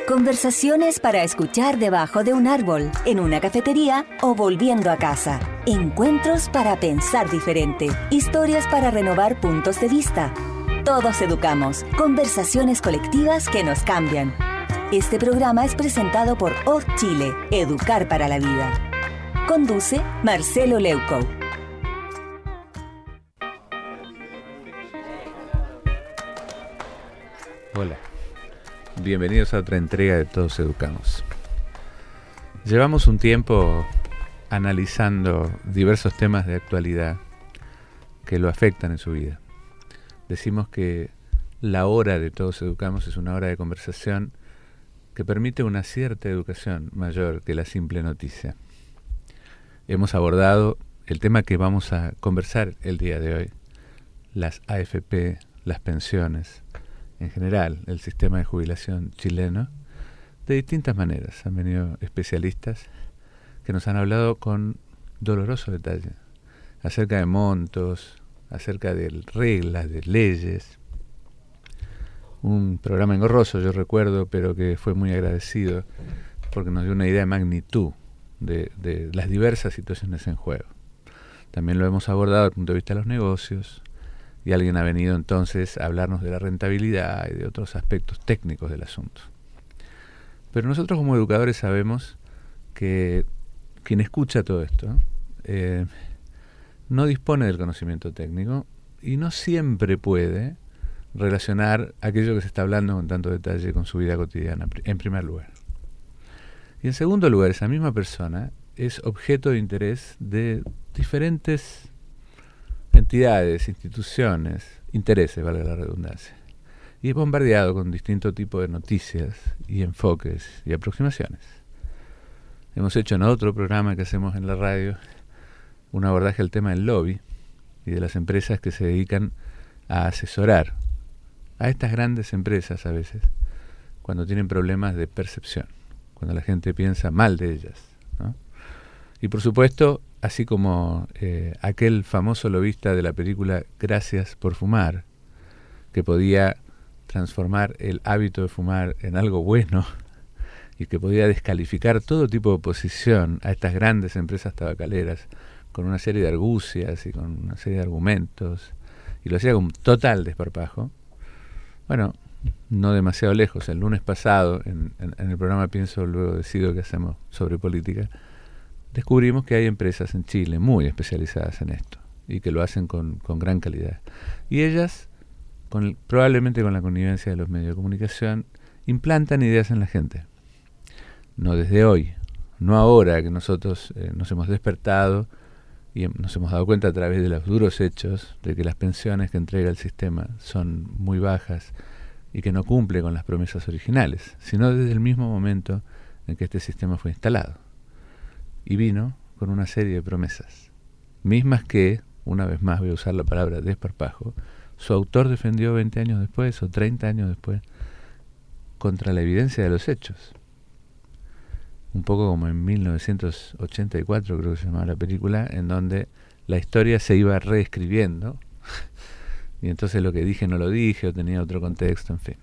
Conversaciones para escuchar debajo de un árbol, en una cafetería o volviendo a casa. Encuentros para pensar diferente. Historias para renovar puntos de vista. Todos educamos. Conversaciones colectivas que nos cambian. Este programa es presentado por OR Chile, Educar para la Vida. Conduce Marcelo Leuco. Hola, bienvenidos a otra entrega de Todos Educamos. Llevamos un tiempo analizando diversos temas de actualidad que lo afectan en su vida. Decimos que la hora de Todos Educamos es una hora de conversación que permite una cierta educación mayor que la simple noticia. Hemos abordado el tema que vamos a conversar el día de hoy, las AFP, las pensiones, en general, el sistema de jubilación chileno, de distintas maneras. Han venido especialistas que nos han hablado con doloroso detalle acerca de montos, acerca de reglas, de leyes. Un programa engorroso, yo recuerdo, pero que fue muy agradecido porque nos dio una idea de magnitud de las diversas situaciones en juego. También lo hemos abordado desde el punto de vista de los negocios, y alguien ha venido entonces a hablarnos de la rentabilidad y de otros aspectos técnicos del asunto. Pero nosotros como educadores sabemos que quien escucha todo esto no dispone del conocimiento técnico y no siempre puede relacionar aquello que se está hablando con tanto detalle con su vida cotidiana, en primer lugar. Y en segundo lugar, esa misma persona es objeto de interés de diferentes entidades, instituciones, intereses, valga la redundancia, y es bombardeado con distinto tipo de noticias y enfoques y aproximaciones. Hemos hecho en otro programa que hacemos en la radio un abordaje al tema del lobby y de las empresas que se dedican a asesorar a estas grandes empresas a veces cuando tienen problemas de percepción, cuando la gente piensa mal de ellas, ¿no? Y por supuesto, así como aquel famoso lobista de la película Gracias por fumar, que podía transformar el hábito de fumar en algo bueno y que podía descalificar todo tipo de oposición a estas grandes empresas tabacaleras con una serie de argucias y con una serie de argumentos, y lo hacía con total desparpajo. Bueno, no demasiado lejos, el lunes pasado, en el programa Pienso Luego Decido que hacemos sobre política, descubrimos que hay empresas en Chile muy especializadas en esto y que lo hacen con gran calidad. Y ellas, probablemente con la connivencia de los medios de comunicación, implantan ideas en la gente. No desde hoy, no ahora que nosotros nos hemos despertado y nos hemos dado cuenta a través de los duros hechos de que las pensiones que entrega el sistema son muy bajas y que no cumple con las promesas originales, sino desde el mismo momento en que este sistema fue instalado. Y vino con una serie de promesas, mismas que, una vez más voy a usar la palabra desparpajo, su autor defendió 20 años después o 30 años después contra la evidencia de los hechos. Un poco como en 1984, creo que se llamaba la película, en donde la historia se iba reescribiendo y entonces lo que dije no lo dije o tenía otro contexto, en fin.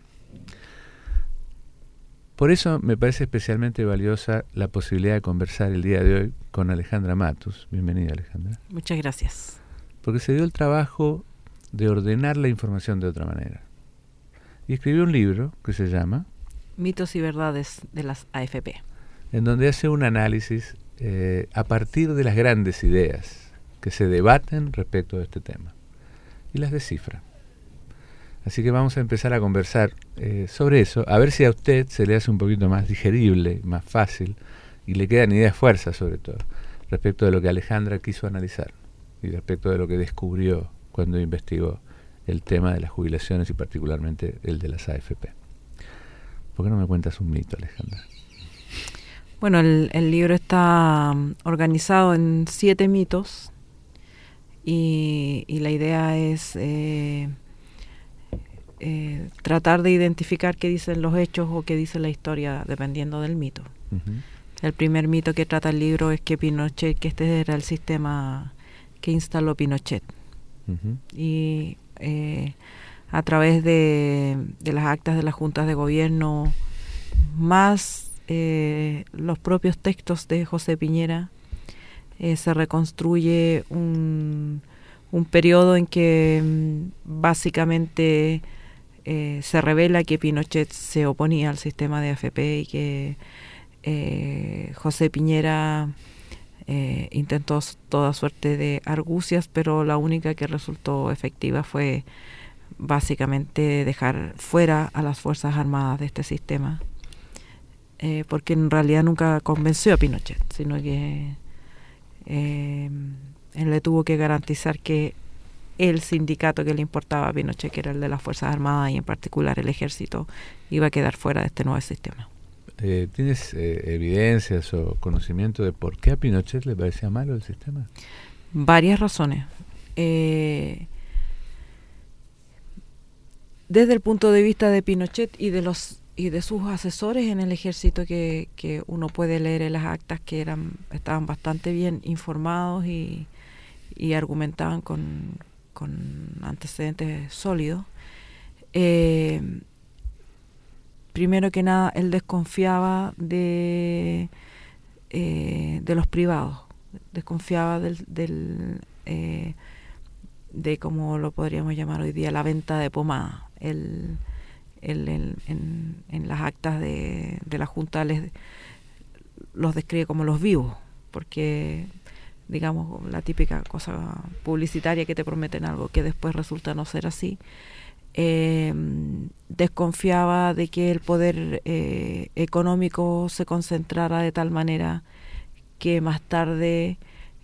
Por eso me parece especialmente valiosa la posibilidad de conversar el día de hoy con Alejandra Matus. Bienvenida, Alejandra. Muchas gracias. Porque se dio el trabajo de ordenar la información de otra manera. Y escribió un libro que se llama Mitos y verdades de las AFP, en donde hace un análisis a partir de las grandes ideas que se debaten respecto de este tema y las descifra. Así que vamos a empezar a conversar sobre eso, a ver si a usted se le hace un poquito más digerible, más fácil, y le quedan ideas fuerzas sobre todo, respecto de lo que Alejandra quiso analizar, y respecto de lo que descubrió cuando investigó el tema de las jubilaciones y particularmente el de las AFP. ¿Por qué no me cuentas un mito, Alejandra? Bueno, el libro está organizado en 7 mitos, y la idea es tratar de identificar qué dicen los hechos o qué dice la historia dependiendo del mito. Uh-huh. El primer mito que trata el libro es que Pinochet, que este era el sistema que instaló Pinochet. Uh-huh. Y a través de las actas de las juntas de gobierno más los propios textos de José Piñera, se reconstruye un periodo en que básicamente se revela que Pinochet se oponía al sistema de AFP y que José Piñera intentó toda suerte de argucias, pero la única que resultó efectiva fue básicamente dejar fuera a las Fuerzas Armadas de este sistema, porque en realidad nunca convenció a Pinochet, sino que él le tuvo que garantizar que el sindicato que le importaba a Pinochet, que era el de las Fuerzas Armadas y en particular el Ejército, iba a quedar fuera de este nuevo sistema. ¿Tienes evidencias o conocimiento de por qué a Pinochet le parecía malo el sistema? Varias razones. Desde el punto de vista de Pinochet y de sus asesores en el Ejército, que uno puede leer en las actas, que estaban bastante bien informados y argumentaban con antecedentes sólidos. Primero que nada, él desconfiaba de los privados, desconfiaba de como lo podríamos llamar hoy día, la venta de pomada. En las actas de la Junta los describe como los vivos, porque digamos la típica cosa publicitaria que te prometen algo que después resulta no ser así. Desconfiaba de que el poder económico se concentrara de tal manera que más tarde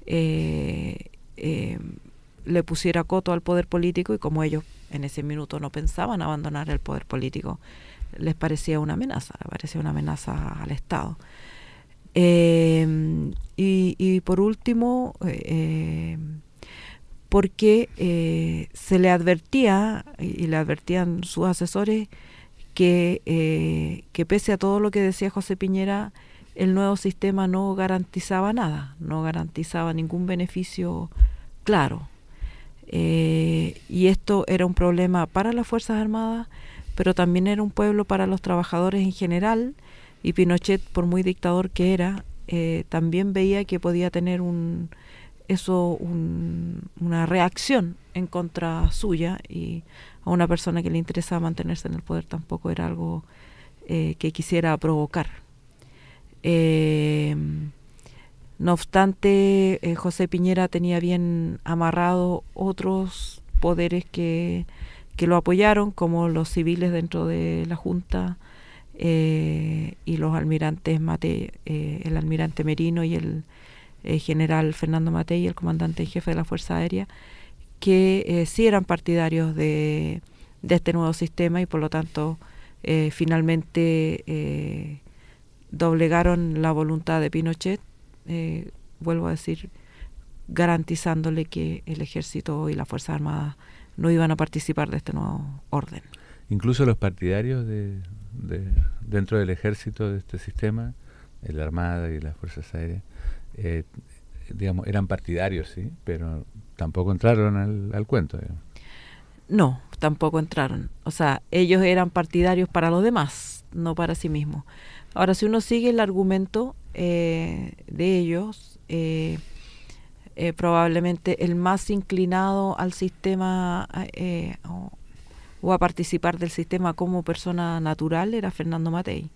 le pusiera coto al poder político, y como ellos en ese minuto no pensaban abandonar el poder político, les parecía una amenaza al Estado. Y por último, porque se le advertía, y le advertían sus asesores, que pese a todo lo que decía José Piñera, el nuevo sistema no garantizaba nada, no garantizaba ningún beneficio claro. Y esto era un problema para las Fuerzas Armadas, pero también era un pueblo para los trabajadores en general, y Pinochet, por muy dictador que era, también veía que podía tener una reacción en contra suya, y a una persona que le interesaba mantenerse en el poder tampoco era algo que quisiera provocar. No obstante, José Piñera tenía bien amarrado otros poderes que lo apoyaron, como los civiles dentro de la Junta, y los almirantes el almirante Merino y el general Fernando Matei, el comandante en jefe de la Fuerza Aérea, que sí eran partidarios de este nuevo sistema, y por lo tanto finalmente doblegaron la voluntad de Pinochet, vuelvo a decir, garantizándole que el Ejército y las Fuerzas Armadas no iban a participar de este nuevo orden. Incluso los partidarios dentro del Ejército de este sistema, la Armada y las Fuerzas Aéreas, digamos, eran partidarios, sí, pero tampoco entraron al cuento, digamos. No, tampoco entraron. O sea, ellos eran partidarios para los demás, no para sí mismos. Ahora, si uno sigue el argumento de ellos, probablemente el más inclinado al sistema o a participar del sistema como persona natural era Fernando Matei.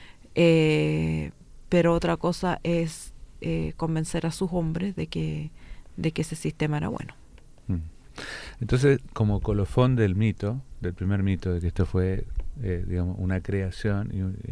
Pero otra cosa es convencer a sus hombres de que ese sistema era bueno. Entonces, como colofón del primer mito de que esto fue, digamos, una creación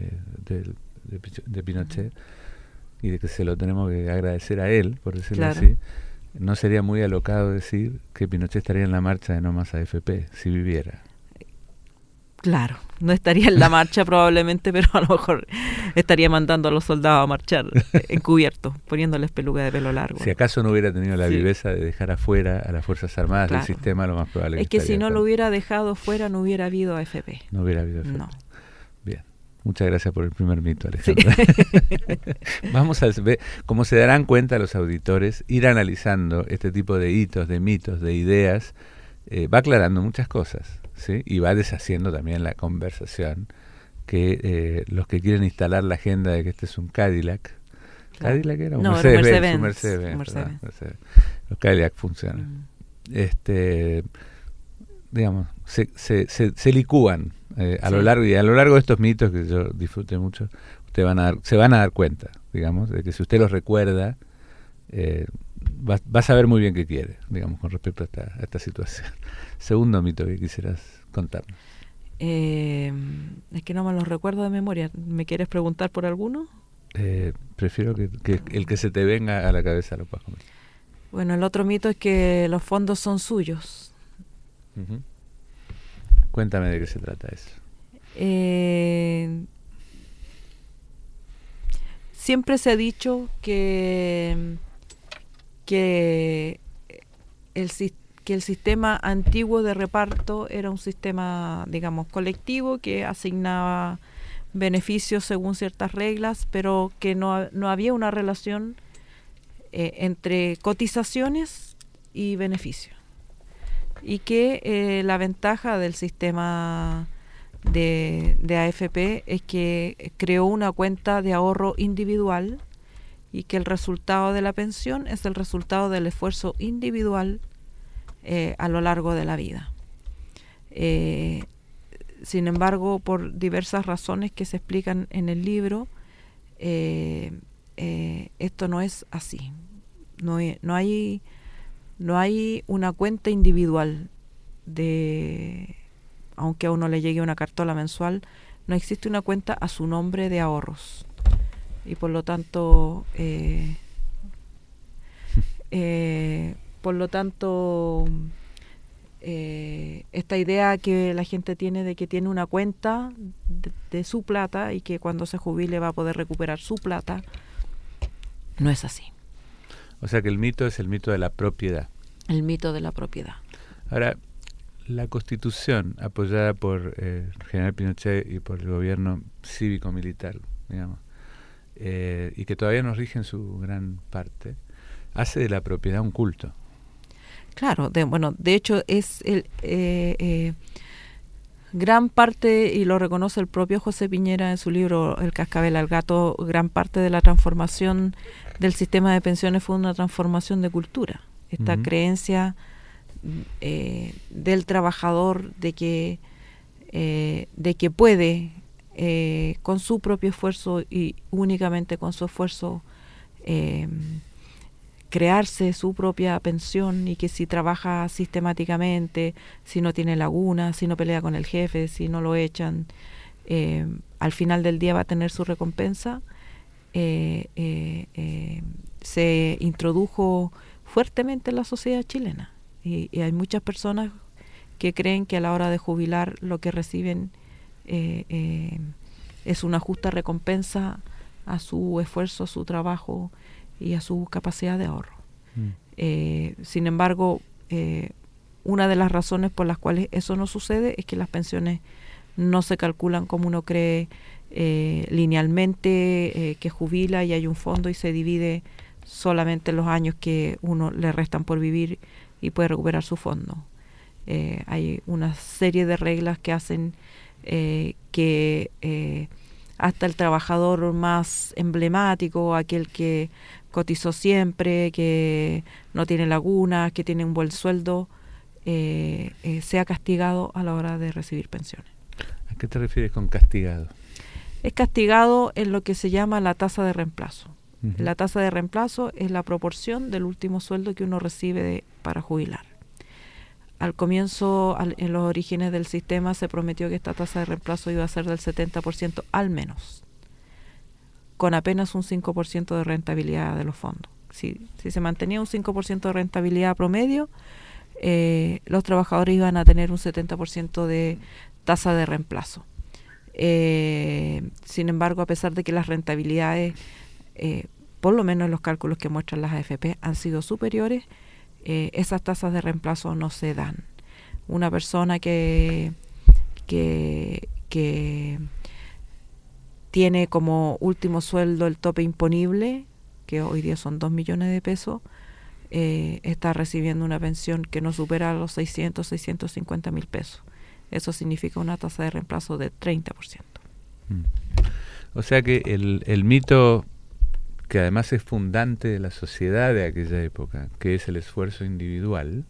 de Pinochet, y de que se lo tenemos que agradecer a él, por decirlo así, no sería muy alocado decir que Pinochet estaría en la marcha de No Más AFP si viviera. Claro, no estaría en la marcha probablemente, pero a lo mejor estaría mandando a los soldados a marchar encubiertos, poniéndoles peluca de pelo largo. Si acaso no hubiera tenido la viveza de dejar afuera a las Fuerzas Armadas del sistema, lo más probable es que si no lo hubiera dejado fuera, no hubiera habido AFP. No hubiera habido AFP. No. Bien. Muchas gracias por el primer mito, Alejandra. Sí. Vamos a ver, como se darán cuenta los auditores, ir analizando este tipo de hitos, de mitos, de ideas, va aclarando muchas cosas, ¿sí? Y va deshaciendo también la conversación que los que quieren instalar la agenda de que este es un Cadillac. Claro. ¿Cadillac era? No, Mercedes-Benz. Mercedes-Benz. Los Cadillac funcionan. Digamos, se licúan a lo largo de estos mitos que yo disfruté mucho. Se van a dar cuenta, digamos, de que si usted los recuerda, va a saber muy bien qué quiere, digamos, con respecto a esta situación. Segundo mito que quisieras contarnos. Es que no me los recuerdo de memoria. ¿Me quieres preguntar por alguno? Prefiero que el que se te venga a la cabeza lo puedas comentar. Bueno, el otro mito es que los fondos son suyos. Uh-huh. Cuéntame de qué se trata eso. Siempre se ha dicho que el sistema antiguo de reparto era un sistema, digamos, colectivo que asignaba beneficios según ciertas reglas, pero que no había una relación entre cotizaciones y beneficios. Y que la ventaja del sistema de AFP es que creó una cuenta de ahorro individual y que el resultado de la pensión es el resultado del esfuerzo individual a lo largo de la vida. Sin embargo, por diversas razones que se explican en el libro, esto no es así. No hay una cuenta individual aunque a uno le llegue una cartola mensual, no existe una cuenta a su nombre de ahorros. Y por lo tanto, esta idea que la gente tiene de que tiene una cuenta de su plata y que cuando se jubile va a poder recuperar su plata, no es así. O sea que el mito es el mito de la propiedad. El mito de la propiedad. Ahora, la Constitución, apoyada por el general Pinochet y por el gobierno cívico-militar, digamos, y que todavía nos rige en su gran parte, hace de la propiedad un culto. Claro, de hecho es gran parte, y lo reconoce el propio José Piñera en su libro El cascabel al gato, gran parte de la transformación del sistema de pensiones fue una transformación de cultura. Esta creencia del trabajador de que puede con su propio esfuerzo y únicamente con su esfuerzo crearse su propia pensión, y que si trabaja sistemáticamente, si no tiene lagunas, si no pelea con el jefe, si no lo echan, al final del día va a tener su recompensa. Se introdujo fuertemente en la sociedad chilena y hay muchas personas que creen que a la hora de jubilar lo que reciben es una justa recompensa a su esfuerzo, a su trabajo y a su capacidad de ahorro. Sin embargo, una de las razones por las cuales eso no sucede es que las pensiones no se calculan como uno cree linealmente, que jubila y hay un fondo y se divide solamente los años que uno le restan por vivir y puede recuperar su fondo. Hay una serie de reglas que hacen que hasta el trabajador más emblemático, aquel que cotizó siempre, que no tiene lagunas, que tiene un buen sueldo, sea castigado a la hora de recibir pensiones. ¿A qué te refieres con castigado? Es castigado en lo que se llama la tasa de reemplazo. Uh-huh. La tasa de reemplazo es la proporción del último sueldo que uno recibe para jubilar. Al comienzo, en los orígenes del sistema, se prometió que esta tasa de reemplazo iba a ser del 70% al menos, con apenas un 5% de rentabilidad de los fondos. Si se mantenía un 5% de rentabilidad promedio, los trabajadores iban a tener un 70% de tasa de reemplazo. Sin embargo, a pesar de que las rentabilidades, por lo menos en los cálculos que muestran las AFP, han sido superiores, esas tasas de reemplazo no se dan. Una persona que tiene como último sueldo el tope imponible, que hoy día son 2 millones de pesos, está recibiendo una pensión que no supera los 650 mil pesos. Eso significa una tasa de reemplazo de 30%. O sea que el mito, que además es fundante de la sociedad de aquella época, que es el esfuerzo individual,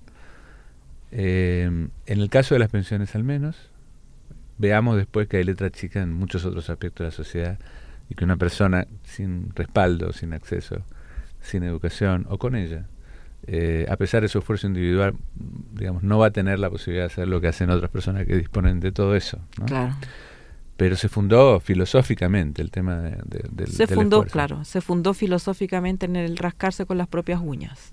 en el caso de las pensiones al menos, veamos después que hay letra chica en muchos otros aspectos de la sociedad, y que una persona sin respaldo, sin acceso, sin educación, o con ella, a pesar de su esfuerzo individual, digamos, no va a tener la posibilidad de hacer lo que hacen otras personas que disponen de todo eso, ¿no? Claro. Pero se fundó filosóficamente el tema del esfuerzo. Claro, se fundó filosóficamente en el rascarse con las propias uñas.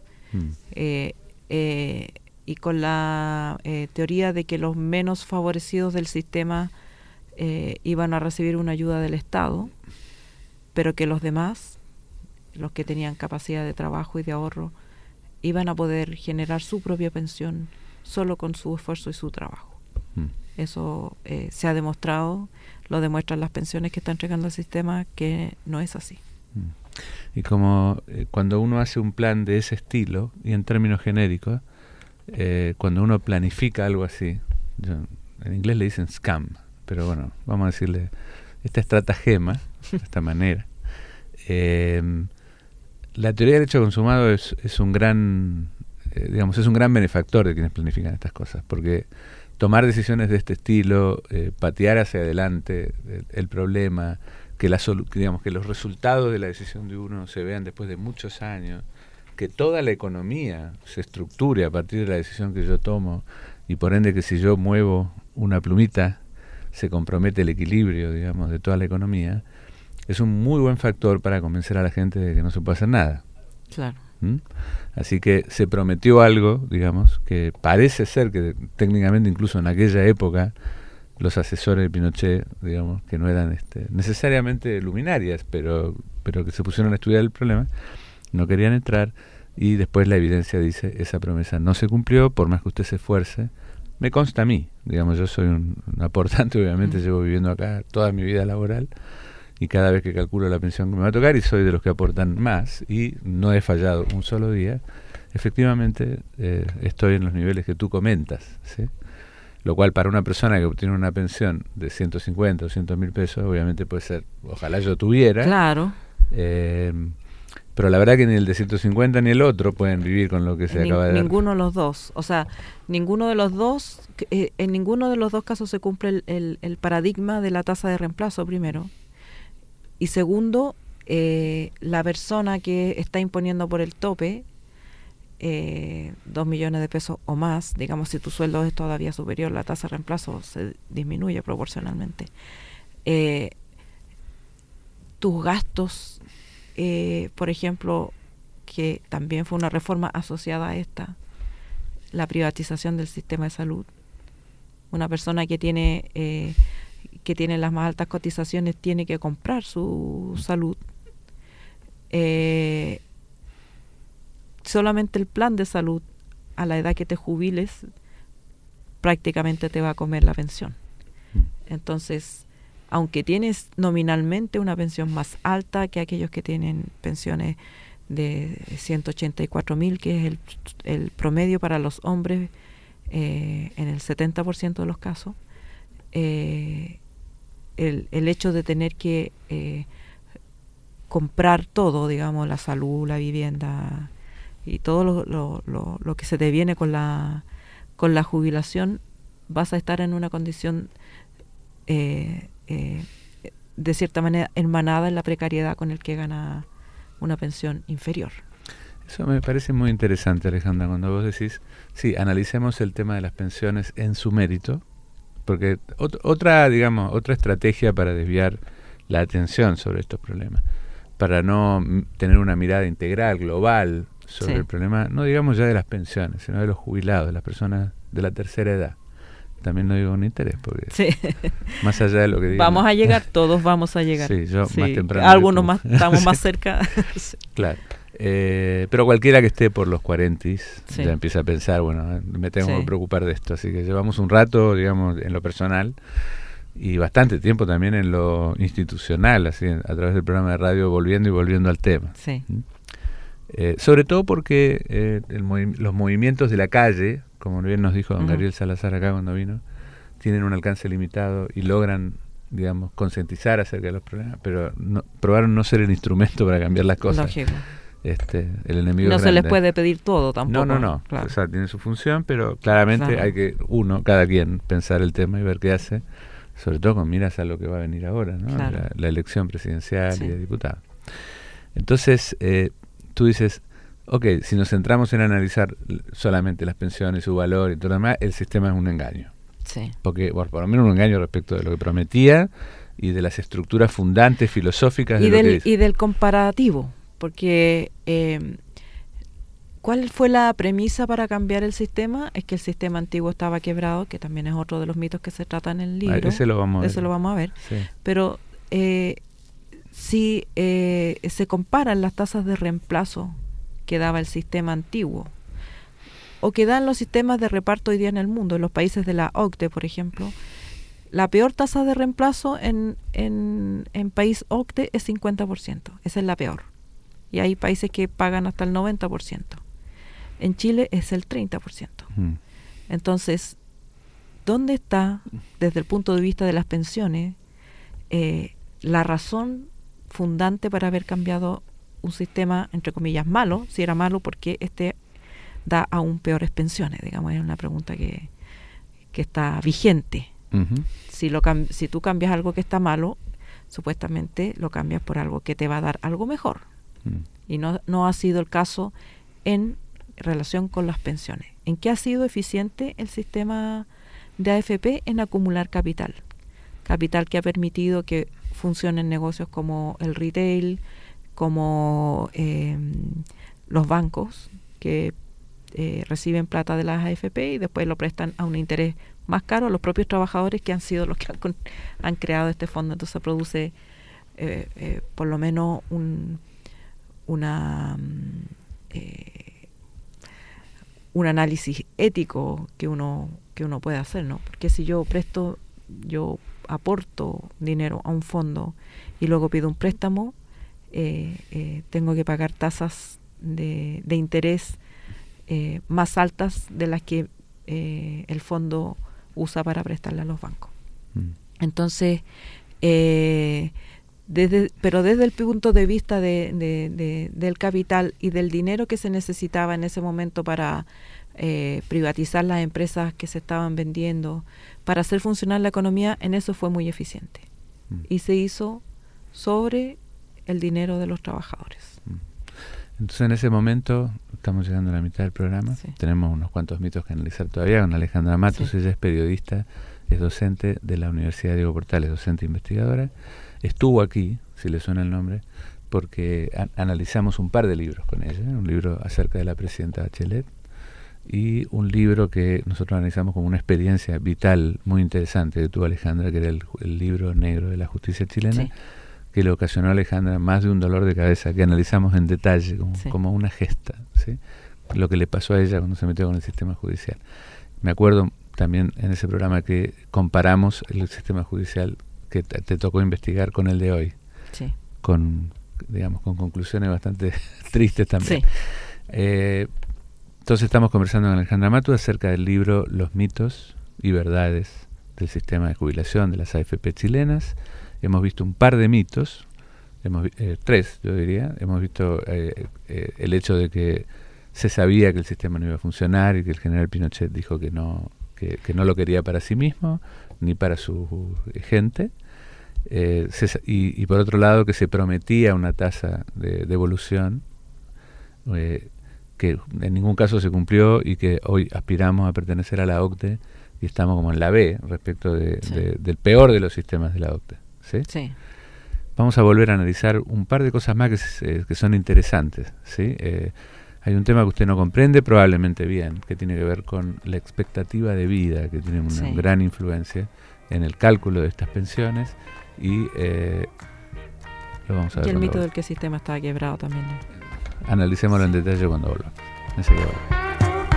Y con la teoría de que los menos favorecidos del sistema iban a recibir una ayuda del Estado, pero que los demás, los que tenían capacidad de trabajo y de ahorro, iban a poder generar su propia pensión solo con su esfuerzo y su trabajo. Eso se ha demostrado, lo demuestran las pensiones que está entregando el sistema, que no es así. Y como cuando uno hace un plan de ese estilo, y en términos genéricos, cuando uno planifica algo así, en inglés le dicen scam, pero bueno, vamos a decirle esta estratagema, de esta manera. La teoría del hecho consumado es un gran, es un gran benefactor de quienes planifican estas cosas, porque tomar decisiones de este estilo, patear hacia adelante el problema, que los resultados de la decisión de uno se vean después de muchos años, que toda la economía se estructure a partir de la decisión que yo tomo, y por ende que si yo muevo una plumita se compromete el equilibrio, digamos, de toda la economía, es un muy buen factor para convencer a la gente de que no se puede hacer nada. Claro. Así que se prometió algo, digamos, que parece ser que técnicamente incluso en aquella época los asesores de Pinochet, digamos, que no eran necesariamente luminarias, pero que se pusieron a estudiar el problema, no querían entrar, y después la evidencia dice, esa promesa no se cumplió, por más que usted se esfuerce. Me consta a mí, digamos, yo soy un aportante, obviamente llevo viviendo acá toda mi vida laboral, y cada vez que calculo la pensión que me va a tocar, y soy de los que aportan más, y no he fallado un solo día, efectivamente estoy en los niveles que tú comentas, ¿sí? Lo cual para una persona que obtiene una pensión de 150 o 200 pesos, obviamente puede ser, ojalá yo tuviera. Claro. Pero la verdad que ni el de 150 ni el otro pueden vivir con lo que se acaba de dar. Ninguno de los dos. O sea, ninguno de los dos, en ninguno de los dos casos se cumple el paradigma de la tasa de reemplazo, primero. Y segundo, la persona que está imponiendo por el tope 2 millones de pesos o más, digamos, si tu sueldo es todavía superior, la tasa de reemplazo se disminuye proporcionalmente. Tus gastos, por ejemplo, que también fue una reforma asociada a esta, la privatización del sistema de salud. Una persona que tiene las más altas cotizaciones tiene que comprar su salud. Solamente el plan de salud a la edad que te jubiles prácticamente te va a comer la pensión. Entonces, aunque tienes nominalmente una pensión más alta que aquellos que tienen pensiones de 184.000, que es el promedio para los hombres en el 70% de los casos, el hecho de tener que comprar todo, digamos, la salud, la vivienda y todo lo que se te viene con la jubilación, vas a estar en una condición de cierta manera hermanada en la precariedad con el que gana una pensión inferior. Eso me parece muy interesante, Alejandra, cuando vos decís, sí, analicemos el tema de las pensiones en su mérito, porque otra estrategia para desviar la atención sobre estos problemas, para no tener una mirada integral, global, sobre el problema, no digamos ya de las pensiones, sino de los jubilados, de las personas de la tercera edad. También no digo un interés, porque más allá de lo que digo. Vamos a llegar, todos vamos a llegar. Sí, yo más temprano. Algunos más, estamos más cerca. Claro. Pero cualquiera que esté por los 40 ya empieza a pensar, bueno, me tengo que preocupar de esto. Así que llevamos un rato, digamos, en lo personal y bastante tiempo también en lo institucional, así a través del programa de radio, volviendo al tema. Sí. Sobre todo porque los movimientos de la calle, como bien nos dijo don Gabriel Salazar acá cuando vino, tienen un alcance limitado y logran digamos, concientizar acerca de los problemas, pero probaron no ser el instrumento para cambiar las cosas. Lógico. El enemigo no es se grande. les puede pedir todo tampoco. No. Claro. O sea, tiene su función, pero claramente hay que cada quien pensar el tema y ver qué hace, sobre todo con miras a lo que va a venir ahora, ¿no? Claro. La elección presidencial y de diputados. Entonces, tú dices, si nos centramos en analizar solamente las pensiones, su valor y todo lo demás, el sistema es un engaño. Sí. Porque, por lo menos un engaño respecto de lo que prometía y de las estructuras fundantes filosóficas de lo que dice. Y del comparativo, porque ¿cuál fue la premisa para cambiar el sistema? Es que el sistema antiguo estaba quebrado, que también es otro de los mitos que se trata en el libro. Ese lo vamos a ver. Sí. Pero si se comparan las tasas de reemplazo que daba el sistema antiguo o que dan los sistemas de reparto hoy día en el mundo, en los países de la OCDE, por ejemplo, la peor tasa de reemplazo en país OCDE es 50%. Esa es la peor. Y hay países que pagan hasta el 90%. En Chile es el 30%. Entonces, ¿dónde está, desde el punto de vista de las pensiones, la razón fundante para haber cambiado un sistema, entre comillas, malo? Si era malo, porque da aún peores pensiones, digamos, es una pregunta que está vigente. Si tú cambias algo que está malo, supuestamente lo cambias por algo que te va a dar algo mejor. Y no ha sido el caso en relación con las pensiones. ¿En qué ha sido eficiente el sistema de AFP? En acumular capital que ha permitido que funcionen negocios como el retail, como los bancos que reciben plata de las AFP y después lo prestan a un interés más caro a los propios trabajadores, que han sido los que han creado este fondo. Entonces produce por lo menos un análisis ético que uno puede hacer, ¿no? Porque si yo aporto dinero a un fondo y luego pido un préstamo, tengo que pagar tasas de interés más altas de las que el fondo usa para prestarle a los bancos. Entonces, pero desde el punto de vista del capital y del dinero que se necesitaba en ese momento para privatizar las empresas que se estaban vendiendo, para hacer funcionar la economía, en eso fue muy eficiente. Y se hizo sobre el dinero de los trabajadores. Entonces, en ese momento, estamos llegando a la mitad del programa, tenemos unos cuantos mitos que analizar todavía con Alejandra Matus. Ella es periodista, es docente de la Universidad Diego Portales, docente investigadora. Estuvo aquí, si le suena el nombre, porque analizamos un par de libros con ella, un libro acerca de la presidenta Bachelet y un libro que nosotros analizamos como una experiencia vital muy interesante que tuvo Alejandra, que era el libro negro de la justicia chilena, que le ocasionó a Alejandra más de un dolor de cabeza, que analizamos en detalle como una gesta, ¿sí? Lo que le pasó a ella cuando se metió con el sistema judicial. Me acuerdo también en ese programa que comparamos el sistema judicial que te tocó investigar con el de hoy, con conclusiones bastante tristes también. Entonces estamos conversando con Alejandra Matus acerca del libro Los mitos y verdades del sistema de jubilación de las AFP chilenas. Hemos visto un par de mitos, tres yo diría. Hemos visto el hecho de que se sabía que el sistema no iba a funcionar y que el general Pinochet dijo que no lo quería para sí mismo ni para su gente. Y por otro lado que se prometía una tasa de devolución que en ningún caso se cumplió y que hoy aspiramos a pertenecer a la OCDE y estamos como en la B respecto del peor de los sistemas de la OCDE. ¿Sí? Vamos a volver a analizar un par de cosas más que son interesantes. ¿Sí? Hay un tema que usted no comprende probablemente bien, que tiene que ver con la expectativa de vida, que tiene una gran influencia en el cálculo de estas pensiones y lo vamos a ver. Y el mito del que el sistema estaba quebrado también. Analicémoslo en detalle cuando volvamos. Enseguida volvamos.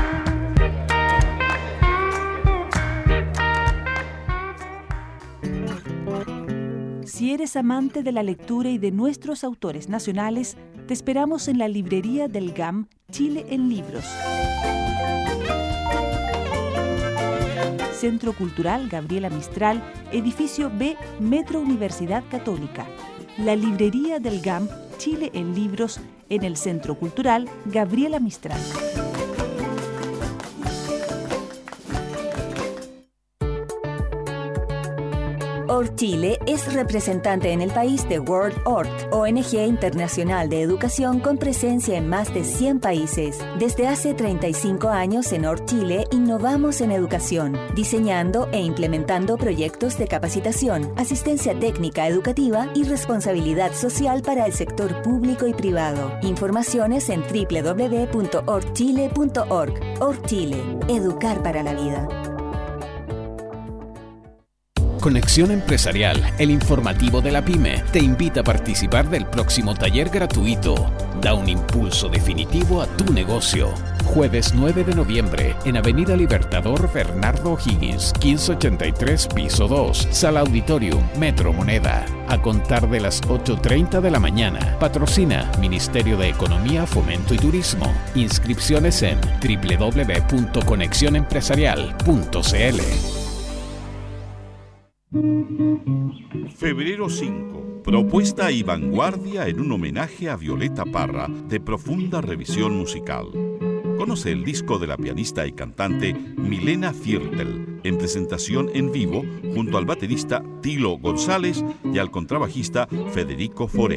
Si eres amante de la lectura y de nuestros autores nacionales, te esperamos en la librería del GAM Chile en Libros. Centro Cultural Gabriela Mistral, edificio B, Metro Universidad Católica. La librería del GAM, Chile en libros, en el Centro Cultural Gabriela Mistral. ORT Chile es representante en el país de World ORT, ONG internacional de educación con presencia en más de 100 países. Desde hace 35 años en ORT Chile innovamos en educación, diseñando e implementando proyectos de capacitación, asistencia técnica educativa y responsabilidad social para el sector público y privado. Informaciones en www.ortchile.org. ORT Chile, educar para la vida. Conexión Empresarial, el informativo de la PYME, te invita a participar del próximo taller gratuito. Da un impulso definitivo a tu negocio. Jueves 9 de noviembre, en Avenida Libertador Bernardo O'Higgins, 1583, piso 2, Sala Auditorium, Metro Moneda. A contar de las 8:30 de la mañana. Patrocina Ministerio de Economía, Fomento y Turismo. Inscripciones en www.conexionempresarial.cl. Febrero 5. Propuesta y vanguardia en un homenaje a Violeta Parra de profunda revisión musical. Conoce el disco de la pianista y cantante Milena Viertel en presentación en vivo junto al baterista Tilo González y al contrabajista Federico Foré.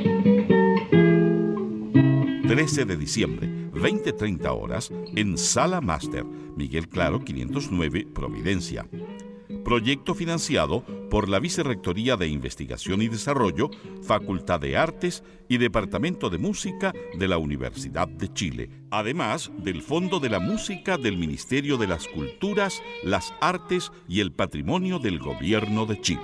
13 de diciembre, 20:30 horas, en Sala Máster, Miguel Claro 509, Providencia. Proyecto financiado por la Vicerrectoría de Investigación y Desarrollo, Facultad de Artes y Departamento de Música de la Universidad de Chile, además del Fondo de la Música del Ministerio de las Culturas, las Artes y el Patrimonio del Gobierno de Chile.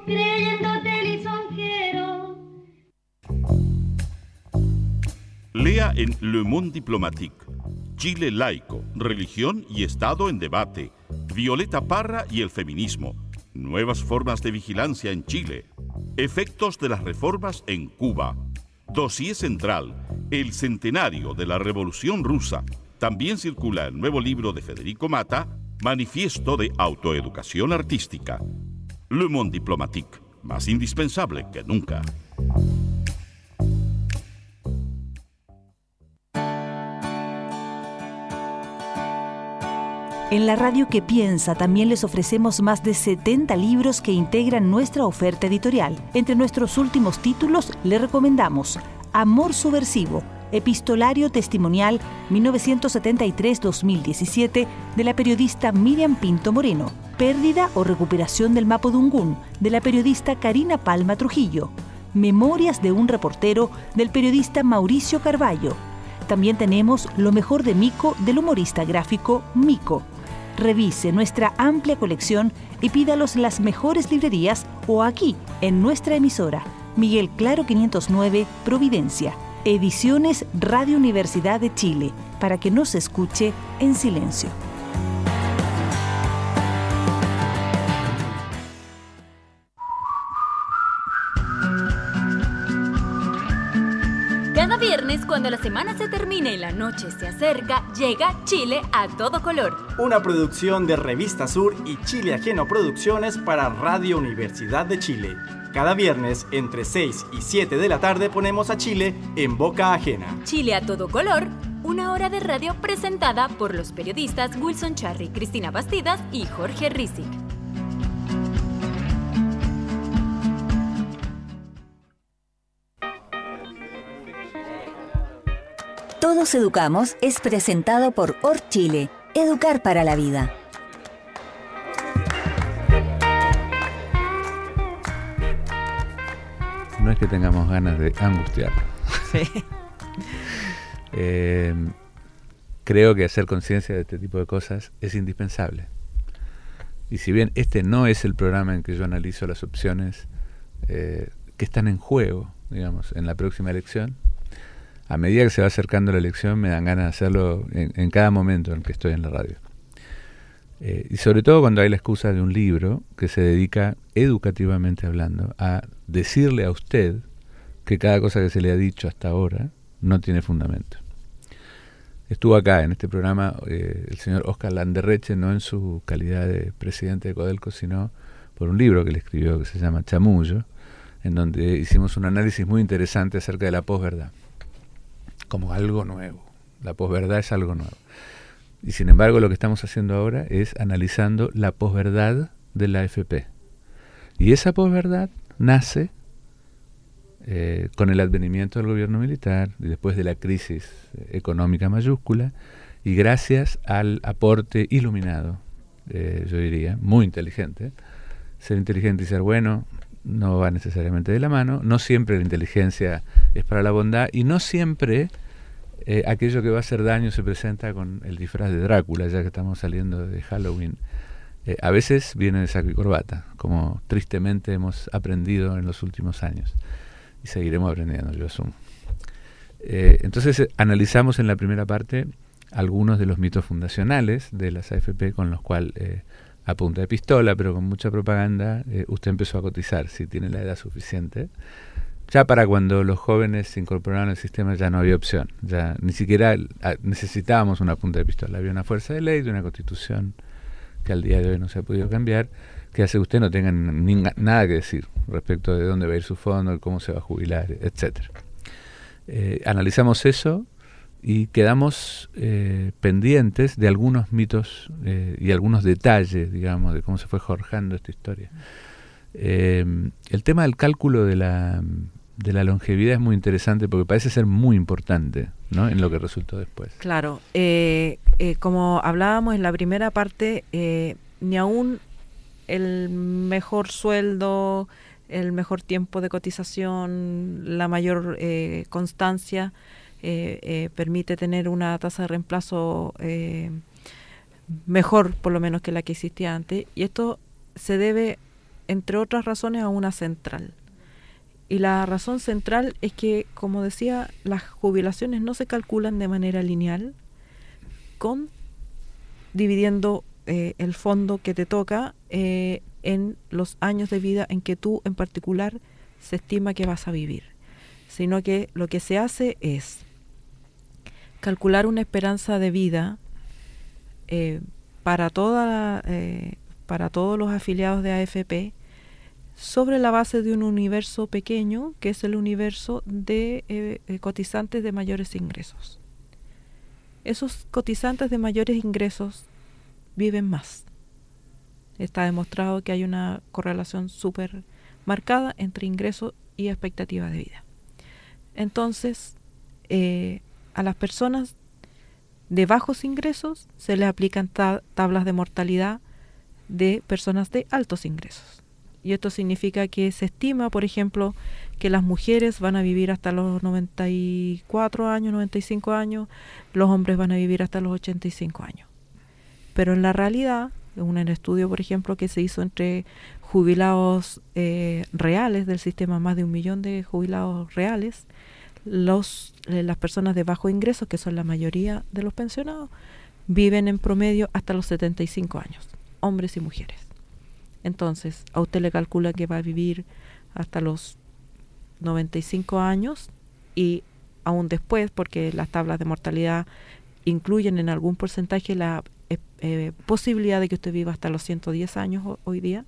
Lea en Le Monde Diplomatique: Chile laico, religión y Estado en debate, Violeta Parra y el feminismo, nuevas formas de vigilancia en Chile, efectos de las reformas en Cuba, dossier central, el centenario de la Revolución Rusa. También circula el nuevo libro de Federico Mata, Manifiesto de Autoeducación Artística. Le Monde Diplomatique, más indispensable que nunca. En la radio que piensa también les ofrecemos más de 70 libros que integran nuestra oferta editorial. Entre nuestros últimos títulos le recomendamos Amor Subversivo, epistolario testimonial 1973-2017 de la periodista Miriam Pinto Moreno, Pérdida o recuperación del Mapudungún de la periodista Karina Palma Trujillo, Memorias de un reportero del periodista Mauricio Carballo. También tenemos Lo mejor de Mico del humorista gráfico Mico. Revise nuestra amplia colección y pídalos en las mejores librerías o aquí, en nuestra emisora. Miguel Claro 509, Providencia. Ediciones Radio Universidad de Chile, para que no se escuche en silencio. Cada viernes, cuando la semana se termina y la noche se acerca, llega Chile a todo color. Una producción de Revista Sur y Chile Ajeno Producciones para Radio Universidad de Chile. Cada viernes, entre 6 y 7 de la tarde, ponemos a Chile en boca ajena. Chile a todo color, una hora de radio presentada por los periodistas Wilson Charry, Cristina Bastidas y Jorge Rizik. Todos Educamos es presentado por ORT Chile, Educar para la Vida. No es que tengamos ganas de angustiarnos. Sí. Creo que hacer conciencia de este tipo de cosas es indispensable. Y si bien este no es el programa en que yo analizo las opciones que están en juego, digamos, en la próxima elección, a medida que se va acercando la elección me dan ganas de hacerlo en cada momento en el que estoy en la radio. Y sobre todo cuando hay la excusa de un libro que se dedica, educativamente hablando, a decirle a usted que cada cosa que se le ha dicho hasta ahora no tiene fundamento. Estuvo acá en este programa el señor Oscar Landerreche, no en su calidad de presidente de Codelco, sino por un libro que le escribió que se llama Chamullo, en donde hicimos un análisis muy interesante acerca de la posverdad, como algo nuevo. La posverdad es algo nuevo. Y sin embargo lo que estamos haciendo ahora es analizando la posverdad de la AFP. Y esa posverdad nace con el advenimiento del gobierno militar y después de la crisis económica mayúscula, y gracias al aporte iluminado, yo diría, muy inteligente. Ser inteligente y ser bueno no va necesariamente de la mano, no siempre la inteligencia es para la bondad, y no siempre aquello que va a hacer daño se presenta con el disfraz de Drácula, ya que estamos saliendo de Halloween. A veces viene de saco y corbata, como tristemente hemos aprendido en los últimos años. Y seguiremos aprendiendo, yo asumo. Entonces analizamos en la primera parte algunos de los mitos fundacionales de las AFP, con los cuales a punta de pistola, pero con mucha propaganda, usted empezó a cotizar, si tiene la edad suficiente. Ya para cuando los jóvenes se incorporaron al sistema ya no había opción, ya ni siquiera necesitábamos una punta de pistola, había una fuerza de ley, de una constitución que al día de hoy no se ha podido cambiar, que hace que usted no tenga nada que decir respecto de dónde va a ir su fondo, de cómo se va a jubilar, etcétera. Analizamos eso y quedamos pendientes de algunos mitos y algunos detalles, digamos, de cómo se fue forjando esta historia. El tema del cálculo de la longevidad es muy interesante porque parece ser muy importante, ¿no?, en lo que resultó después. Claro, como hablábamos en la primera parte, ni aún el mejor sueldo, el mejor tiempo de cotización, la mayor constancia permite tener una tasa de reemplazo mejor, por lo menos, que la que existía antes, y esto se debe, entre otras razones, a una central. Y la razón central es que, como decía, las jubilaciones no se calculan de manera lineal, dividiendo el fondo que te toca en los años de vida en que tú en particular se estima que vas a vivir, sino que lo que se hace es calcular una esperanza de vida para todos los afiliados de AFP sobre la base de un universo pequeño, que es el universo de cotizantes de mayores ingresos. Esos cotizantes de mayores ingresos viven más. Está demostrado que hay una correlación súper marcada entre ingresos y expectativa de vida. Entonces, a las personas de bajos ingresos se les aplican tablas de mortalidad de personas de altos ingresos. Y esto significa que se estima, por ejemplo, que las mujeres van a vivir hasta los 94 años, 95 años, los hombres van a vivir hasta los 85 años. Pero en la realidad, en un estudio, por ejemplo, que se hizo entre jubilados reales del sistema, más de 1 millón de jubilados reales, las personas de bajo ingreso, que son la mayoría de los pensionados, viven en promedio hasta los 75 años, hombres y mujeres. Entonces, a usted le calcula que va a vivir hasta los 95 años y aún después, porque las tablas de mortalidad incluyen en algún porcentaje la posibilidad de que usted viva hasta los 110 años hoy día,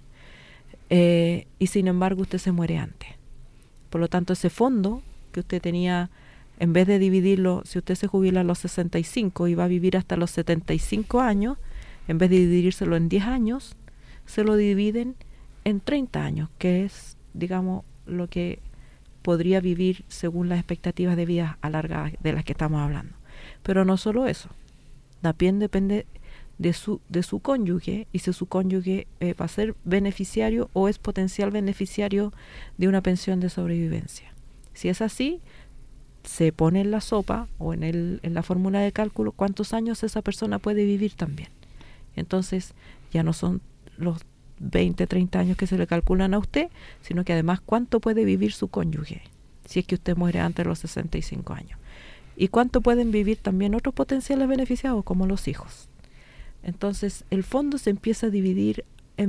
y sin embargo usted se muere antes. Por lo tanto, ese fondo que usted tenía, en vez de dividirlo, si usted se jubila a los 65 y va a vivir hasta los 75 años, en vez de dividírselo en 10 años, se lo dividen en 30 años, que es, digamos, lo que podría vivir según las expectativas de vida alargadas de las que estamos hablando. Pero no solo eso, también depende de su cónyuge, y si su cónyuge va a ser beneficiario o es potencial beneficiario de una pensión de sobrevivencia. Si es así, se pone en la sopa o en la fórmula de cálculo cuántos años esa persona puede vivir también. Entonces ya no son los 20, 30 años que se le calculan a usted, sino que además cuánto puede vivir su cónyuge, si es que usted muere antes de los 65 años. Y cuánto pueden vivir también otros potenciales beneficiados, como los hijos. Entonces el fondo se empieza a dividir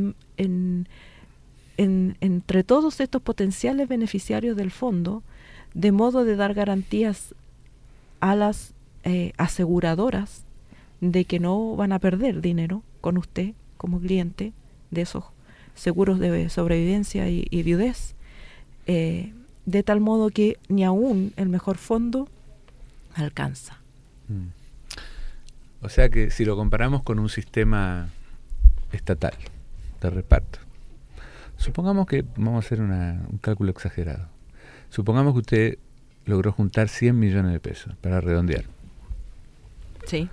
entre todos estos potenciales beneficiarios del fondo, de modo de dar garantías a las aseguradoras de que no van a perder dinero con usted como cliente de esos seguros de sobrevivencia y viudez, de tal modo que ni aún el mejor fondo alcanza. O sea que si lo comparamos con un sistema estatal de reparto, supongamos que, vamos a hacer un cálculo exagerado, supongamos que usted logró juntar 100 millones de pesos, para redondear. Sí.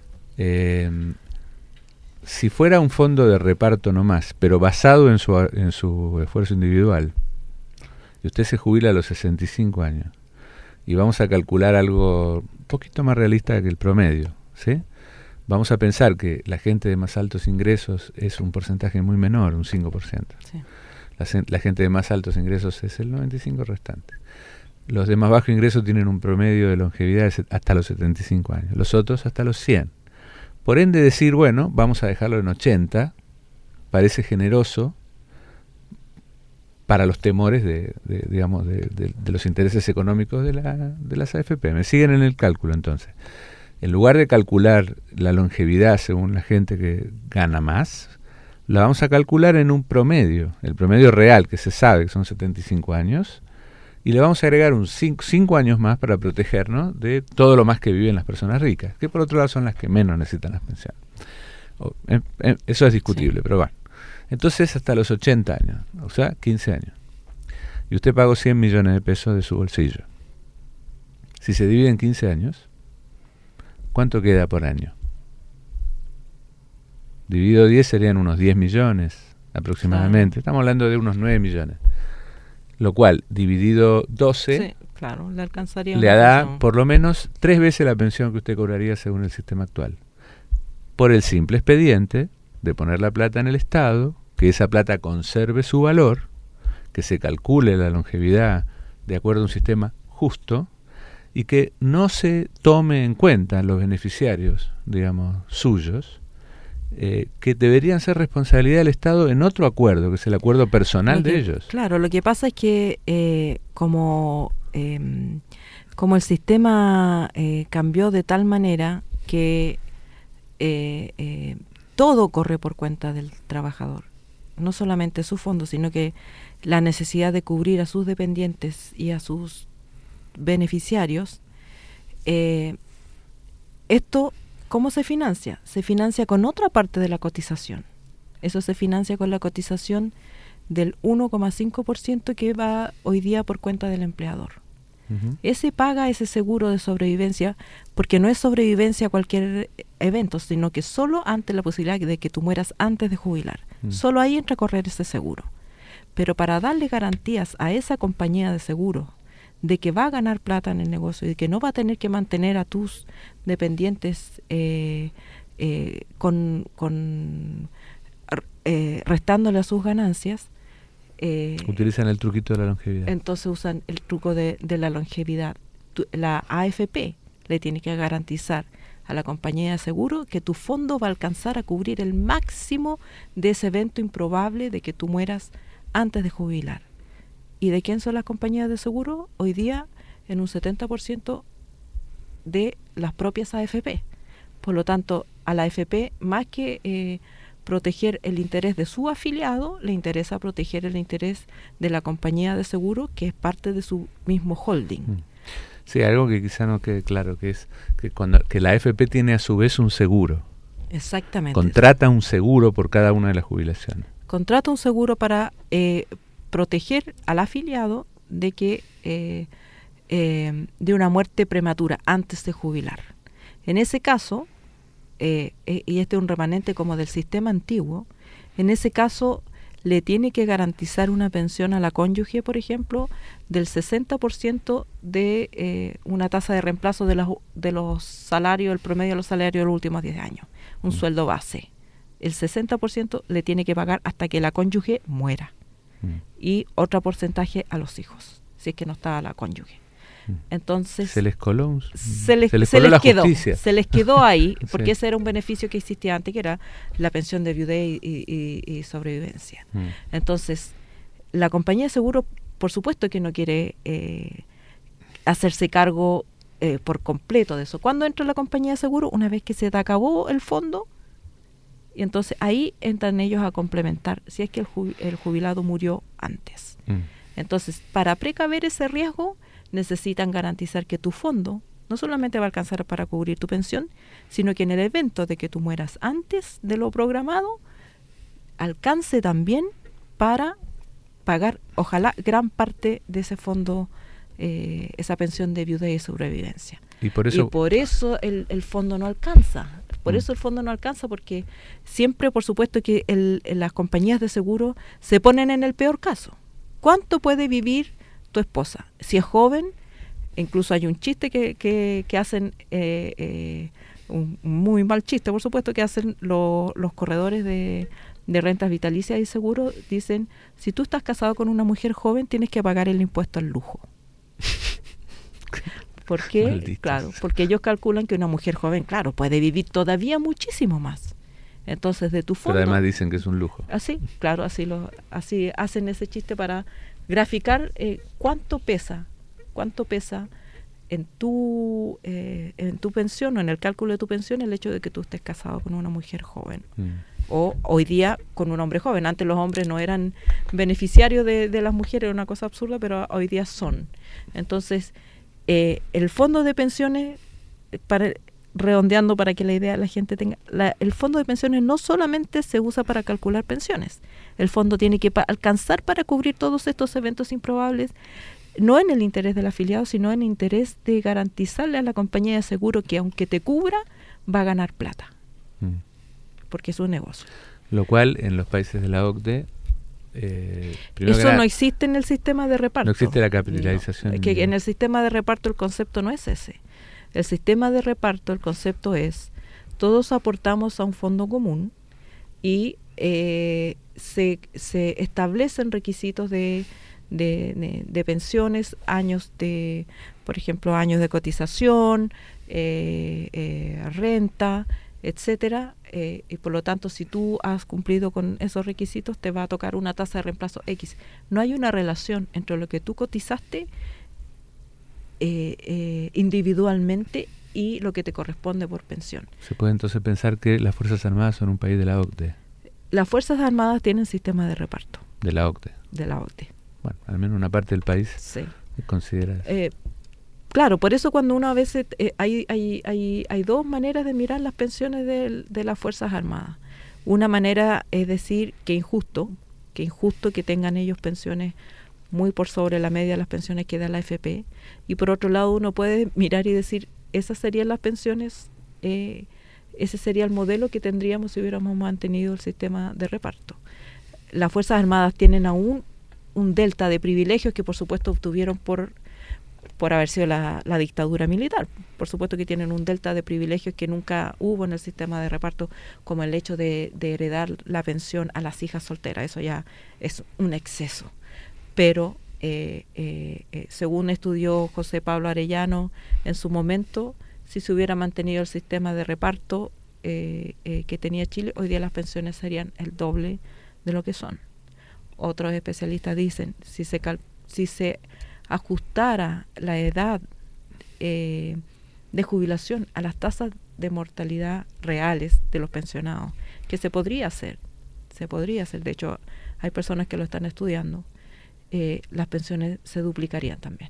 Si fuera un fondo de reparto nomás, pero basado en su esfuerzo individual, y usted se jubila a los 65 años, y vamos a calcular algo un poquito más realista que el promedio, ¿sí? Vamos a pensar que la gente de más altos ingresos es un porcentaje muy menor, un 5%. Sí. La gente de más altos ingresos es el 95% restante. Los de más bajo ingreso tienen un promedio de longevidad hasta los 75 años, los otros hasta los 100. Por ende decir, bueno, vamos a dejarlo en 80, parece generoso para los temores de los intereses económicos de las AFP. ¿Me siguen en el cálculo entonces? En lugar de calcular la longevidad según la gente que gana más, la vamos a calcular en un promedio, el promedio real que se sabe que son 75 años, y le vamos a agregar 5 años más para protegernos de todo lo más que viven las personas ricas, que por otro lado son las que menos necesitan las pensiones. Eso es discutible, sí. Pero bueno. Entonces hasta los 80 años, o sea, 15 años. Y usted pagó 100 millones de pesos de su bolsillo. Si se divide en 15 años, ¿cuánto queda por año? Dividido 10 serían unos 10 millones aproximadamente. Claro. Estamos hablando de unos 9 millones. Lo cual, dividido 12, sí, claro, le alcanzaría le da por lo menos 3 veces la pensión que usted cobraría según el sistema actual. Por el simple expediente de poner la plata en el Estado, que esa plata conserve su valor, que se calcule la longevidad de acuerdo a un sistema justo y que no se tome en cuenta los beneficiarios, digamos, suyos, que deberían ser responsabilidad del Estado en otro acuerdo, que es el acuerdo personal de ellos. Claro, lo que pasa es que como el sistema cambió de tal manera que todo corre por cuenta del trabajador, no solamente su fondo, sino que la necesidad de cubrir a sus dependientes y a sus beneficiarios, esto, ¿cómo se financia? Se financia con otra parte de la cotización. Eso se financia con la cotización del 1,5% que va hoy día por cuenta del empleador. Uh-huh. Ese paga ese seguro de sobrevivencia, porque no es sobrevivencia a cualquier evento, sino que solo ante la posibilidad de que tú mueras antes de jubilar. Solo ahí entra a correr ese seguro. Pero para darle garantías a esa compañía de seguro de que va a ganar plata en el negocio y de que no va a tener que mantener a tus dependientes restándole a sus ganancias, utilizan el truquito de la longevidad. Entonces usan el truco de la longevidad. La AFP le tiene que garantizar a la compañía de seguro que tu fondo va a alcanzar a cubrir el máximo de ese evento improbable de que tú mueras antes de jubilar. ¿Y de quién son las compañías de seguro? Hoy día en un 70% de las propias AFP. Por lo tanto, a la AFP, más que proteger el interés de su afiliado, le interesa proteger el interés de la compañía de seguro, que es parte de su mismo holding. Sí, algo que quizá no quede claro, que es que la AFP tiene a su vez un seguro. Exactamente. Contrata un seguro por cada una de las jubilaciones. Contrata un seguro para proteger al afiliado de que de una muerte prematura antes de jubilar. En ese caso, y este es un remanente como del sistema antiguo, en ese caso le tiene que garantizar una pensión a la cónyuge, por ejemplo, del 60% de una tasa de reemplazo de los salarios, el promedio de los salarios de los últimos 10 años, un sueldo base. El 60% le tiene que pagar hasta que la cónyuge muera. Y otro porcentaje a los hijos, si es que no está la cónyuge. Entonces se les coló se les quedó ahí, porque sí. Ese era un beneficio que existía antes, que era la pensión de viudez y sobrevivencia. Entonces la compañía de seguro, por supuesto que no quiere hacerse cargo por completo de eso. ¿Cuándo entra la compañía de seguro? Una vez que se te acabó el fondo, y entonces ahí entran ellos a complementar si es que el jubilado murió antes. Entonces, para precaver ese riesgo, necesitan garantizar que tu fondo no solamente va a alcanzar para cubrir tu pensión, sino que en el evento de que tú mueras antes de lo programado, alcance también para pagar, ojalá, gran parte de ese fondo, esa pensión de viudez y sobrevivencia. Y por eso el fondo no alcanza. Por eso el fondo no alcanza, porque siempre, por supuesto, que las compañías de seguro se ponen en el peor caso. ¿Cuánto puede vivir tu esposa? Si es joven, incluso hay un chiste que hacen, un muy mal chiste, por supuesto, que hacen los corredores de rentas vitalicias y seguros. Dicen, si tú estás casado con una mujer joven, tienes que pagar el impuesto al lujo. ¿Por qué? Malditos. Claro, porque ellos calculan que una mujer joven, claro, puede vivir todavía muchísimo más. Entonces, de tu fondo... Pero además dicen que es un lujo. Así, claro, así hacen ese chiste para graficar cuánto pesa en tu pensión o en el cálculo de tu pensión el hecho de que tú estés casado con una mujer joven. O hoy día con un hombre joven. Antes los hombres no eran beneficiarios de las mujeres, era una cosa absurda, pero hoy día son. Entonces, el fondo de pensiones, redondeando para que la idea la gente tenga, el fondo de pensiones no solamente se usa para calcular pensiones. El fondo tiene que alcanzar para cubrir todos estos eventos improbables, no en el interés del afiliado, sino en el interés de garantizarle a la compañía de seguro que aunque te cubra, va a ganar plata. Porque es un negocio. Lo cual en los países de la OCDE... eso no existe en el sistema de reparto. No existe la capitalización. No, que en el sistema de reparto el concepto no es ese. El sistema de reparto, el concepto es, todos aportamos a un fondo común y se establecen requisitos de pensiones, años de, por ejemplo, años de cotización, renta, etcétera, y por lo tanto, si tú has cumplido con esos requisitos, te va a tocar una tasa de reemplazo X. No hay una relación entre lo que tú cotizaste individualmente y lo que te corresponde por pensión. Se puede entonces pensar que las Fuerzas Armadas son un país de la OCDE. Las Fuerzas Armadas tienen sistema de reparto. De la OCDE. De la OCDE. Bueno, al menos una parte del país sí. Considera. Claro, por eso cuando uno a veces hay dos maneras de mirar las pensiones de las Fuerzas Armadas. Una manera es decir que injusto que tengan ellos pensiones muy por sobre la media de las pensiones que da la AFP, y por otro lado uno puede mirar y decir, esas serían las pensiones, ese sería el modelo que tendríamos si hubiéramos mantenido el sistema de reparto. Las Fuerzas Armadas tienen aún un delta de privilegios que por supuesto obtuvieron por haber sido la dictadura militar. Por supuesto que tienen un delta de privilegios que nunca hubo en el sistema de reparto, como el hecho de heredar la pensión a las hijas solteras. Eso ya es un exceso. Pero según estudió José Pablo Arellano en su momento, si se hubiera mantenido el sistema de reparto que tenía Chile, hoy día las pensiones serían el doble de lo que son. Otros especialistas dicen, si se ajustara la edad de jubilación a las tasas de mortalidad reales de los pensionados, que se podría hacer, de hecho hay personas que lo están estudiando, las pensiones se duplicarían también.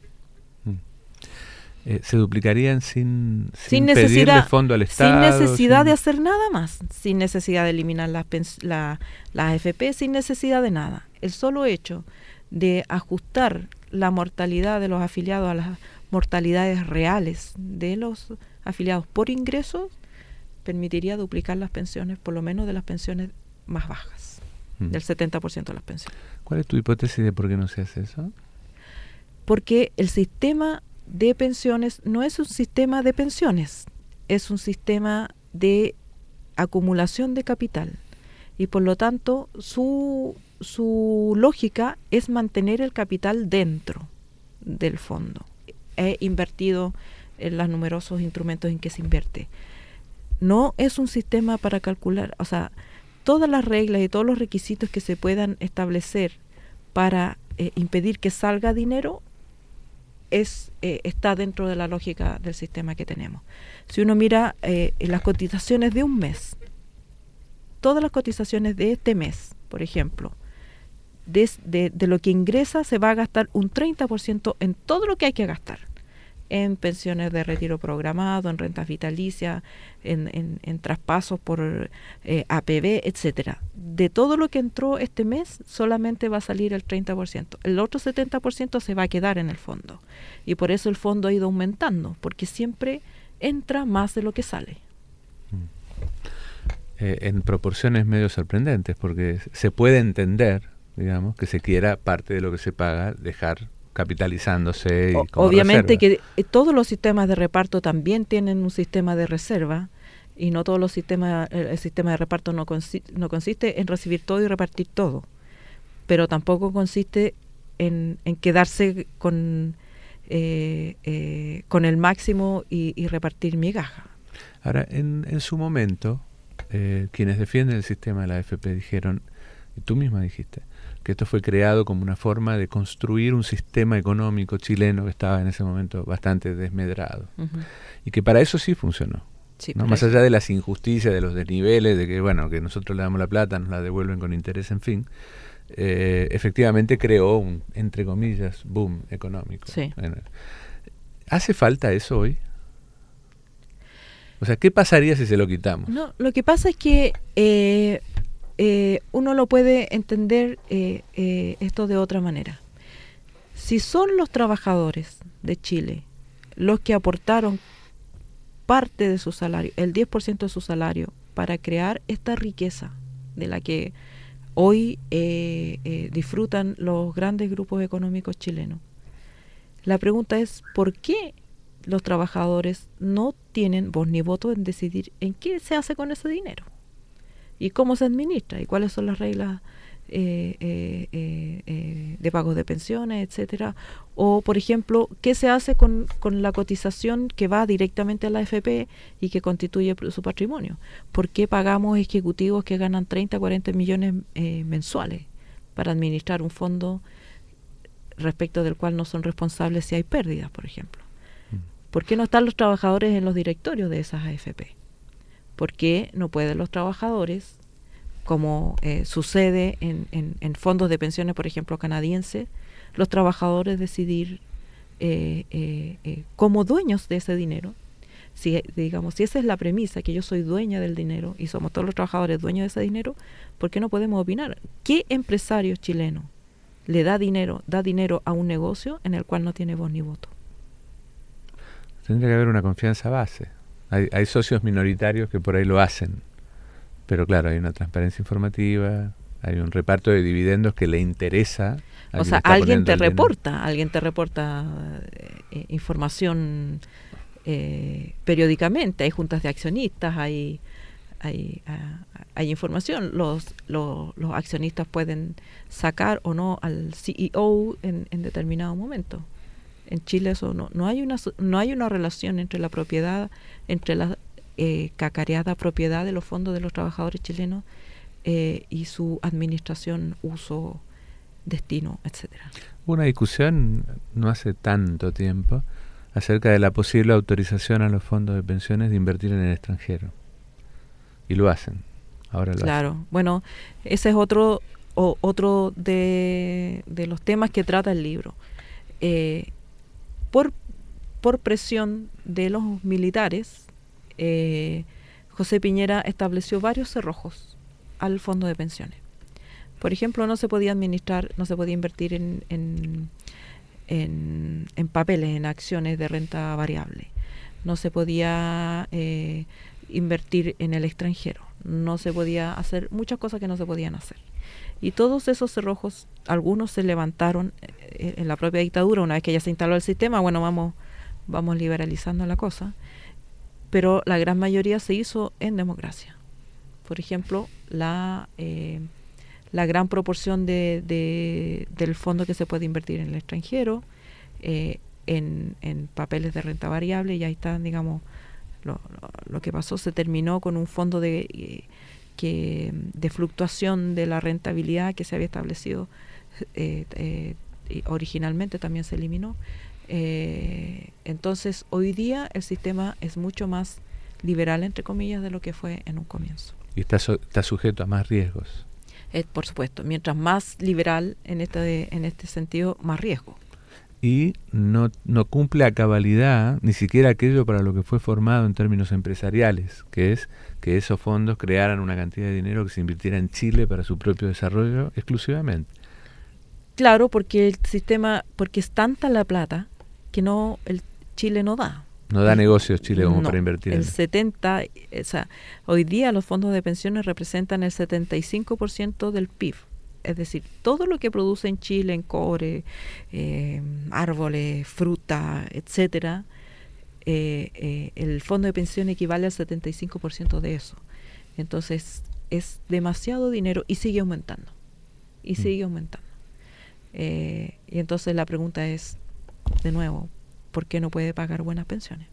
Se duplicarían sin pedirle fondo al Estado. Sin necesidad de hacer nada más, sin necesidad de eliminar las AFP, sin necesidad de nada. El solo hecho de ajustar la mortalidad de los afiliados a las mortalidades reales de los afiliados por ingresos permitiría duplicar las pensiones, por lo menos de las pensiones más bajas, del 70% de las pensiones. ¿Cuál es tu hipótesis de por qué no se hace eso? Porque el sistema de pensiones no es un sistema de pensiones, es un sistema de acumulación de capital y por lo tanto su lógica es mantener el capital dentro del fondo. He invertido en los numerosos instrumentos en que se invierte. No es un sistema para calcular, o sea, todas las reglas y todos los requisitos que se puedan establecer para impedir que salga dinero está dentro de la lógica del sistema que tenemos. Si uno mira las cotizaciones de un mes, todas las cotizaciones de este mes, por ejemplo, de lo que ingresa se va a gastar un 30% en todo lo que hay que gastar, en pensiones de retiro programado, en rentas vitalicias, en traspasos por APB, etcétera. De todo lo que entró este mes, solamente va a salir el 30%. El otro 70% se va a quedar en el fondo. Y por eso el fondo ha ido aumentando, porque siempre entra más de lo que sale. En proporciones medio sorprendentes, porque se puede entender, digamos, que se quiera parte de lo que se paga dejar capitalizándose. Y como obviamente reserva. Que todos los sistemas de reparto también tienen un sistema de reserva, y no todos los sistemas, el sistema de reparto no consiste en recibir todo y repartir todo, pero tampoco consiste en quedarse con el máximo y repartir migaja. Ahora, en su momento, quienes defienden el sistema de la AFP dijeron, y tú misma dijiste, que esto fue creado como una forma de construir un sistema económico chileno que estaba en ese momento bastante desmedrado. Y que para eso sí funcionó. Sí, ¿no? Más allá de las injusticias, de los desniveles, de que bueno, que nosotros le damos la plata, nos la devuelven con interés, en fin, efectivamente creó un, entre comillas, boom económico. Sí. ¿Hace falta eso hoy? O sea, ¿qué pasaría si se lo quitamos? No, lo que pasa es que uno lo puede entender esto de otra manera. Si son los trabajadores de Chile los que aportaron parte de su salario, el 10% de su salario, para crear esta riqueza de la que hoy disfrutan los grandes grupos económicos chilenos, la pregunta es, ¿por qué los trabajadores no tienen voz ni voto en decidir en qué se hace con ese dinero? ¿Y cómo se administra? ¿Y cuáles son las reglas de pagos de pensiones, etcétera? O, por ejemplo, ¿qué se hace con la cotización que va directamente a la AFP y que constituye su patrimonio? ¿Por qué pagamos ejecutivos que ganan 30, 40 millones mensuales para administrar un fondo respecto del cual no son responsables si hay pérdidas, por ejemplo? ¿Por qué no están los trabajadores en los directorios de esas AFP? ¿Por qué no pueden los trabajadores, como sucede en fondos de pensiones, por ejemplo, canadienses, los trabajadores decidir como dueños de ese dinero? Si esa es la premisa, que yo soy dueña del dinero y somos todos los trabajadores dueños de ese dinero, ¿por qué no podemos opinar? ¿Qué empresario chileno le da dinero a un negocio en el cual no tiene voz ni voto? Tendría que haber una confianza base. Hay socios minoritarios que por ahí lo hacen, pero claro, hay una transparencia informativa, hay un reparto de dividendos que le interesa. O sea, alguien te reporta información periódicamente. Hay juntas de accionistas, hay información. Los accionistas pueden sacar o no al CEO en determinado momento. En Chile eso no hay una relación entre la propiedad, entre la cacareada propiedad de los fondos de los trabajadores chilenos y su administración, uso, destino, etcétera. Hubo una discusión no hace tanto tiempo acerca de la posible autorización a los fondos de pensiones de invertir en el extranjero. Y lo hacen. Ahora lo hacen. Bueno, ese es otro de los temas que trata el libro. Por presión de los militares, José Piñera estableció varios cerrojos al fondo de pensiones. Por ejemplo, no se podía invertir en papeles, en acciones de renta variable. No se podía invertir en el extranjero. No se podía hacer muchas cosas que no se podían hacer. Y todos esos cerrojos, algunos se levantaron en la propia dictadura. Una vez que ya se instaló el sistema, bueno, vamos liberalizando la cosa, pero la gran mayoría se hizo en democracia. Por ejemplo, la gran proporción del fondo que se puede invertir en el extranjero, en papeles de renta variable, y ahí está, digamos, lo que pasó. Se terminó con un fondo de fluctuación de la rentabilidad que se había establecido originalmente, también se eliminó. Entonces, hoy día el sistema es mucho más liberal, entre comillas, de lo que fue en un comienzo. Y está sujeto a más riesgos. Por supuesto, mientras más liberal en este sentido, más riesgo. Y no cumple a cabalidad ni siquiera aquello para lo que fue formado en términos empresariales, que es que esos fondos crearan una cantidad de dinero que se invirtiera en Chile para su propio desarrollo exclusivamente. Claro, porque el sistema, porque es tanta la plata que el Chile no da. No da negocios Chile como para invertir en hoy día los fondos de pensiones representan el 75% del PIB. Es decir, todo lo que produce en Chile, en cobre, árboles, fruta, etcétera, el fondo de pensión equivale al 75% de eso. Entonces, es demasiado dinero y sigue aumentando. Y entonces la pregunta es, de nuevo, ¿por qué no puede pagar buenas pensiones?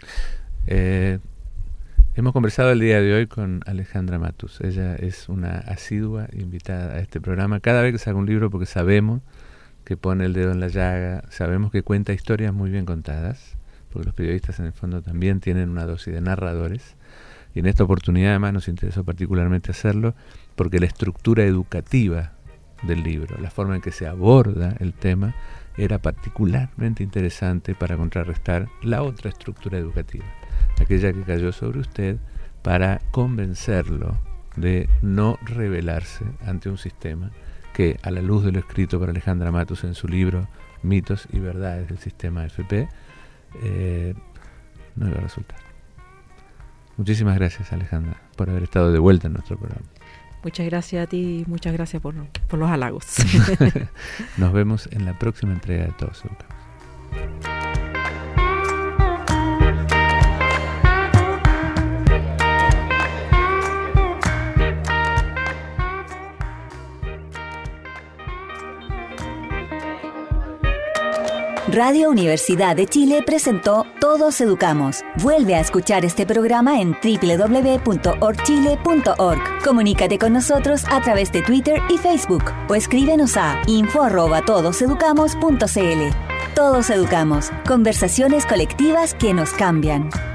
Hemos conversado el día de hoy con Alejandra Matus. Ella es una asidua invitada a este programa cada vez que saca un libro, porque sabemos que pone el dedo en la llaga, sabemos que cuenta historias muy bien contadas, porque los periodistas en el fondo también tienen una dosis de narradores, y en esta oportunidad además nos interesó particularmente hacerlo porque la estructura educativa del libro, la forma en que se aborda el tema, era particularmente interesante para contrarrestar la otra estructura educativa, aquella que cayó sobre usted para convencerlo de no rebelarse ante un sistema que, a la luz de lo escrito por Alejandra Matus en su libro Mitos y Verdades del Sistema AFP, no iba a resultar. Muchísimas gracias, Alejandra, por haber estado de vuelta en nuestro programa. Muchas gracias a ti y muchas gracias por los halagos. Nos vemos en la próxima entrega de Todos Educamos. Radio Universidad de Chile presentó Todos Educamos. Vuelve a escuchar este programa en www.orchile.org. Comunícate con nosotros a través de Twitter y Facebook o escríbenos a info@todoseducamos.cl. Todos Educamos. Conversaciones colectivas que nos cambian.